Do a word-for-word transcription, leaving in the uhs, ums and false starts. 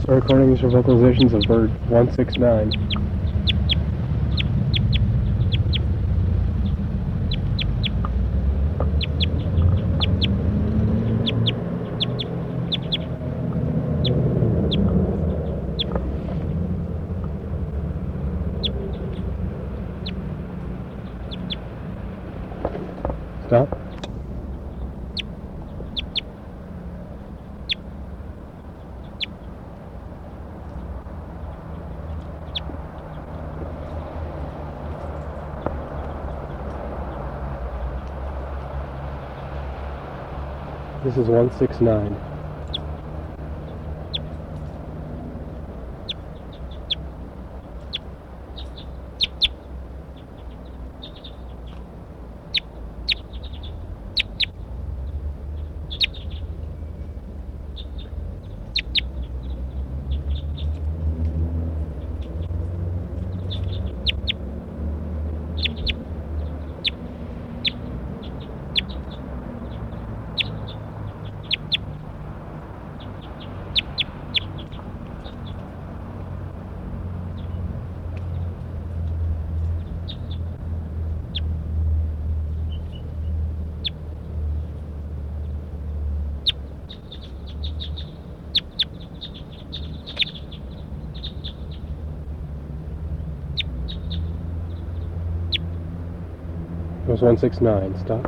Start recording these are vocalizations of bird one six nine. Stop. This is one six nine. It was one six nine. Stop.